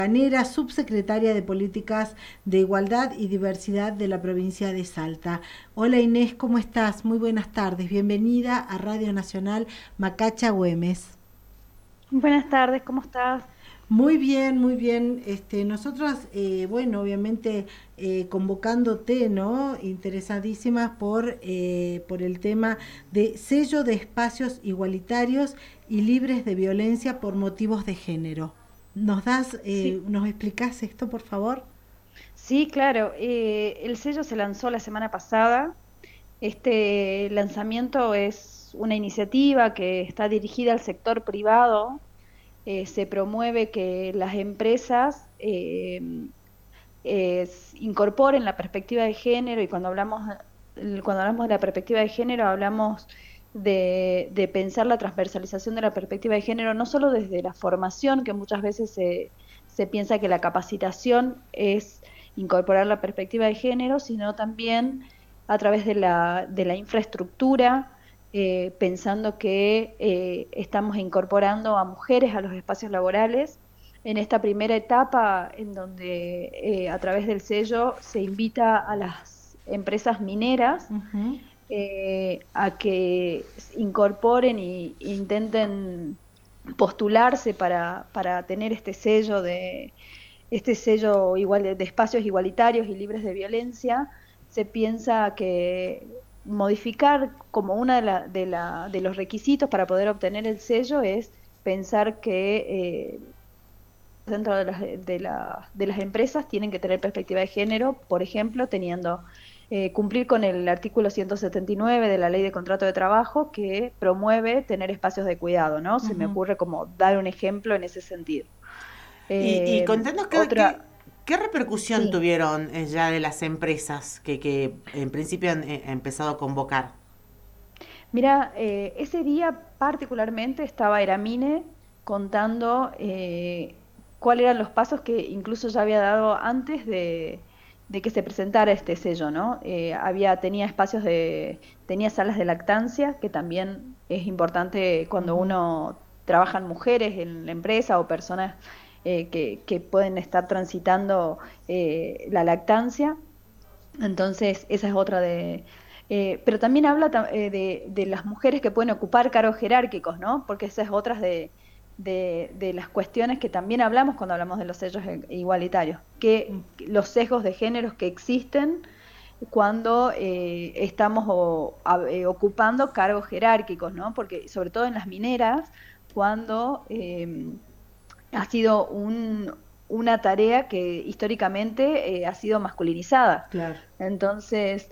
Ganera, subsecretaria de Políticas de Igualdad y Diversidad de la provincia de Salta. Hola Inés, ¿cómo estás? Muy buenas tardes. Bienvenida a Radio Nacional Macacha Güemes. Buenas tardes, ¿cómo estás? Muy bien, muy bien. Nosotros, bueno, obviamente convocándote, ¿no? Interesadísimas por el tema de sello de espacios igualitarios y libres de violencia por motivos de género. Sí, Nos explicás esto, por favor? sí, claro. El sello se lanzó la semana pasada. Este lanzamiento es una iniciativa que está dirigida al sector privado. Se promueve que las empresas incorporen la perspectiva de género y cuando hablamos de la perspectiva de género hablamos de pensar la transversalización de la perspectiva de género no solo desde la formación, que muchas veces se piensa que la capacitación es incorporar la perspectiva de género, sino también a través de la infraestructura, pensando que estamos incorporando a mujeres a los espacios laborales en esta primera etapa en donde a través del sello se invita a las empresas mineras Ujú. a que incorporen e intenten postularse para tener este sello igual de espacios igualitarios y libres de violencia. Se piensa que modificar como una de los requisitos para poder obtener el sello es pensar que dentro de las empresas tienen que tener perspectiva de género, por ejemplo, teniendo cumplir con el artículo 179 de la Ley de Contrato de Trabajo que promueve tener espacios de cuidado, ¿no? Se me Ujú. ocurre como dar un ejemplo en ese sentido. Y contanos Otra, qué repercusión sí. tuvieron ya de las empresas que en principio han empezado a convocar. Mira, ese día particularmente estaba Eramine contando cuáles eran los pasos que incluso ya había dado antes de que se presentara este sello, ¿no? Tenía tenía salas de lactancia, que también es importante cuando Ujú. uno trabaja en mujeres en la empresa o personas que pueden estar transitando la lactancia. Entonces, esa es otra pero también habla de las mujeres que pueden ocupar cargos jerárquicos, ¿no? Porque esa es otra de las cuestiones que también hablamos cuando hablamos de los sellos igualitarios, que los sesgos de géneros que existen cuando estamos ocupando cargos jerárquicos, ¿no? Porque sobre todo en las mineras, cuando ha sido una tarea que históricamente ha sido masculinizada. Claro. Entonces,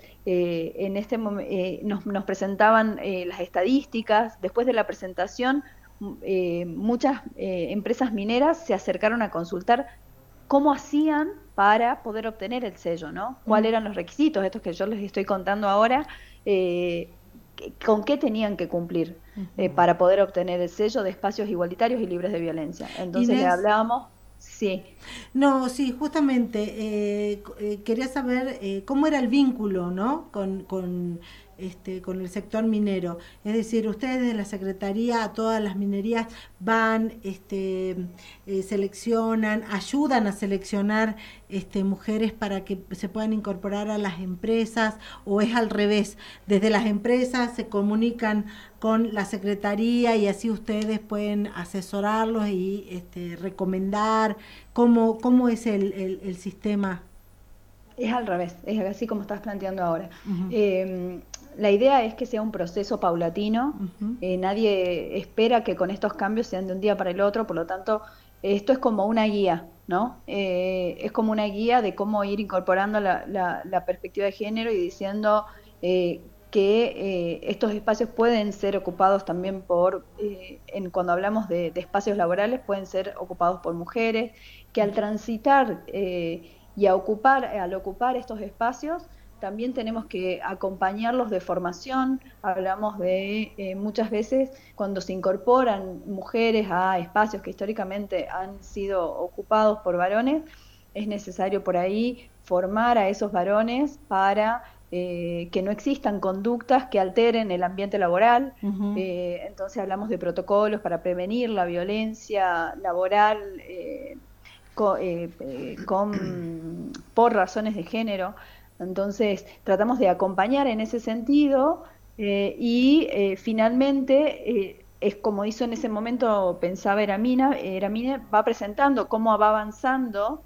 nos presentaban las estadísticas. Después de la presentación, muchas empresas mineras se acercaron a consultar cómo hacían para poder obtener el sello, ¿no? ¿Cuáles Mm. eran los requisitos? Estos que yo les estoy contando ahora, con qué tenían que cumplir Ujú. para poder obtener el sello de espacios igualitarios y libres de violencia. Entonces le Inés, hablábamos, sí. no, sí, justamente quería saber cómo era el vínculo, ¿no? Con el sector minero. Es decir, ustedes de la Secretaría a todas las minerías van, seleccionan, ayudan a seleccionar mujeres para que se puedan incorporar a las empresas, o es al revés, desde las empresas se comunican con la Secretaría y así ustedes pueden asesorarlos y recomendar. ¿Cómo es el sistema? Es al revés, es así como estás planteando ahora. Ujú. Eh, la idea es que sea un proceso paulatino. Ujú. Nadie espera que con estos cambios sean de un día para el otro, por lo tanto, esto es como una guía, ¿no? Es como una guía de cómo ir incorporando la perspectiva de género y diciendo que estos espacios pueden ser ocupados también cuando hablamos de espacios laborales, pueden ser ocupados por mujeres, que al transitar y al ocupar estos espacios, también tenemos que acompañarlos de formación. Hablamos de muchas veces cuando se incorporan mujeres a espacios que históricamente han sido ocupados por varones, es necesario por ahí formar a esos varones para que no existan conductas que alteren el ambiente laboral. Ujú. Entonces hablamos de protocolos para prevenir la violencia laboral por razones de género. Entonces, tratamos de acompañar en ese sentido finalmente, es como hizo en ese momento, pensaba Eramine va presentando cómo va avanzando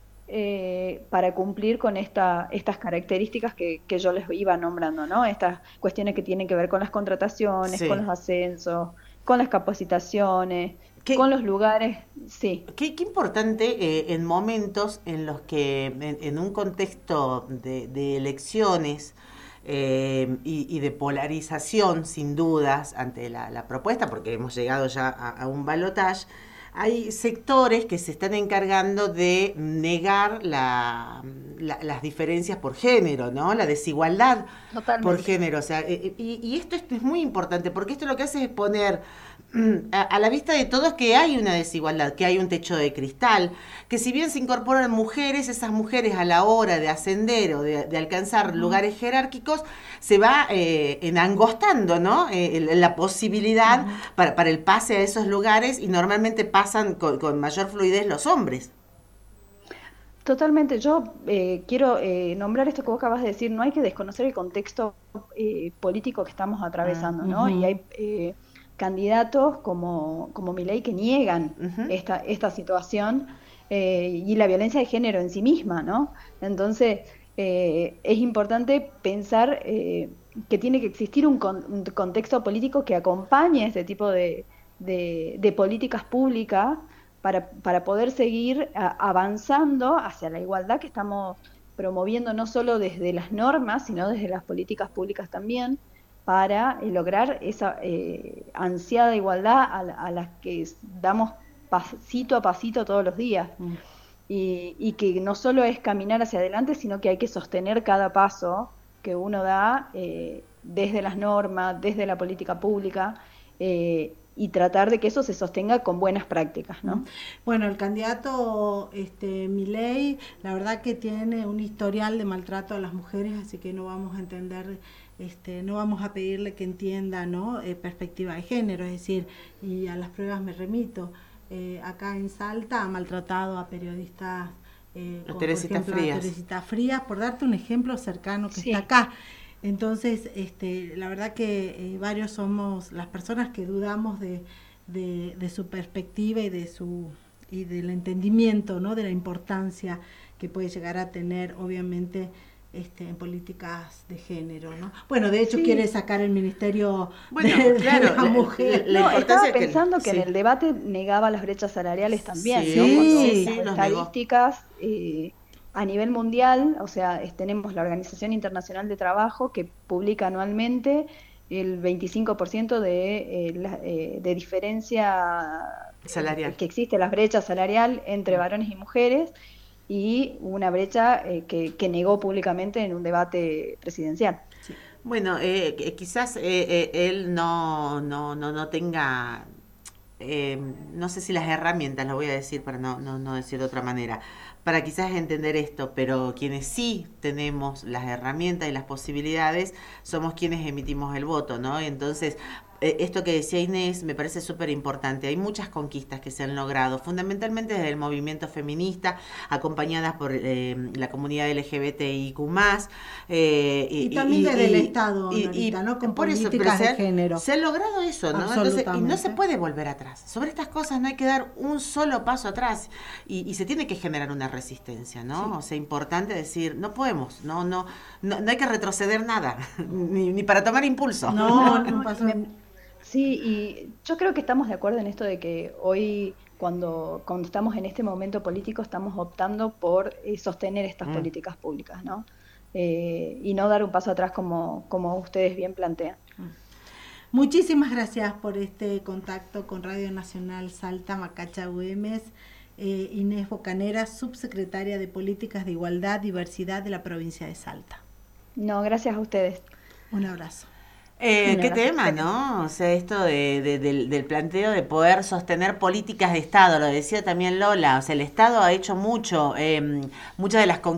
para cumplir con estas características que yo les iba nombrando, ¿no? Estas cuestiones que tienen que ver con las contrataciones, con Sí. los ascensos, con las capacitaciones, con ¿Qué, los lugares, sí. qué importante en momentos en los que, en un contexto de elecciones y de polarización, sin dudas, ante la propuesta, porque hemos llegado ya a un balotaje, hay sectores que se están encargando de negar las diferencias por género, ¿no? La desigualdad por Totalmente. género. O sea, y esto es muy importante, porque esto lo que hace es poner a la vista de todos que hay una desigualdad, que hay un techo de cristal, que si bien se incorporan mujeres, esas mujeres a la hora de ascender o de alcanzar Ujú, lugares jerárquicos, se va enangostando, ¿no? La posibilidad ujú. para el pase a esos lugares, y normalmente pasan con mayor fluidez los hombres. Totalmente. Yo quiero nombrar esto que vos acabas de decir. No hay que desconocer el contexto político que estamos Ah, atravesando, ¿no? Y Ujú. hay candidatos como Milei que niegan ujú. esta situación y la violencia de género en sí misma, ¿no? Entonces, es importante pensar que tiene que existir un contexto político que acompañe este tipo de políticas públicas para poder seguir avanzando hacia la igualdad que estamos promoviendo no solo desde las normas, sino desde las políticas públicas también, para lograr esa ansiada igualdad a la que damos pasito a pasito todos los días. Mm. Y que no solo es caminar hacia adelante, sino que hay que sostener cada paso que uno da desde las normas, desde la política pública, y tratar de que eso se sostenga con buenas prácticas, Mm. ¿no? Bueno, el candidato Milei, la verdad que tiene un historial de maltrato a las mujeres, así que no vamos a entender, no vamos a pedirle que entienda, ¿no? Perspectiva de género, es decir, y a las pruebas me remito. Acá en Salta ha maltratado a periodistas, como por Teresita ejemplo a Frías. Teresita Frías, por darte un ejemplo cercano que está Sí, acá. Entonces, la verdad que varios somos las personas que dudamos de su perspectiva y del entendimiento, ¿no? De la importancia que puede llegar a tener, obviamente, en políticas de género, ¿no? Bueno, de hecho quiere sí. sacar el ministerio Bueno, de claro, la mujer. la No, importancia estaba es que... pensando que en Sí, el debate negaba las brechas salariales también, ¿no? sí, Cuando sí, Sí, las sí, los negó. estadísticas a nivel mundial, o sea, tenemos la Organización Internacional de Trabajo que publica anualmente el 25% de diferencia Salarial. que existe, la brecha salarial entre Mm. varones y mujeres, y una brecha que negó públicamente en un debate presidencial. sí. Bueno, quizás él no tenga, no sé si las herramientas, lo voy a decir para no decir de otra manera, para quizás entender esto, pero quienes sí tenemos las herramientas y las posibilidades somos quienes emitimos el voto, ¿no? Entonces, esto que decía Inés me parece súper importante. Hay muchas conquistas que se han logrado, fundamentalmente desde el movimiento feminista, acompañadas por la comunidad LGBTIQ+, Y también desde el Estado, y Norita, ¿no? Con por eso, pero políticas de género. se ha logrado eso, ¿no? Entonces, y no se Absolutamente. puede volver atrás. Sobre estas cosas no hay que dar un solo paso atrás, y se tiene que generar una resistencia, ¿no? Sí. O sea, importante decir, no podemos, no hay que retroceder nada, ni para tomar impulso. No, No, no pasó. sí, y yo creo que estamos de acuerdo en esto de que hoy, cuando estamos en este momento político, estamos optando por sostener estas Mm. políticas públicas, ¿no? Y no dar un paso atrás como ustedes bien plantean. Muchísimas gracias por este contacto con Radio Nacional Salta Macacha Güemes. Inés Bocanera, subsecretaria de Políticas de Igualdad, Diversidad de la provincia de Salta. No, gracias a ustedes. Un abrazo. Un Qué abrazo, tema, excelente. ¿no? O sea, esto del planteo de poder sostener políticas de Estado, lo decía también Lola, o sea, el Estado ha hecho mucho, muchas de las conquistas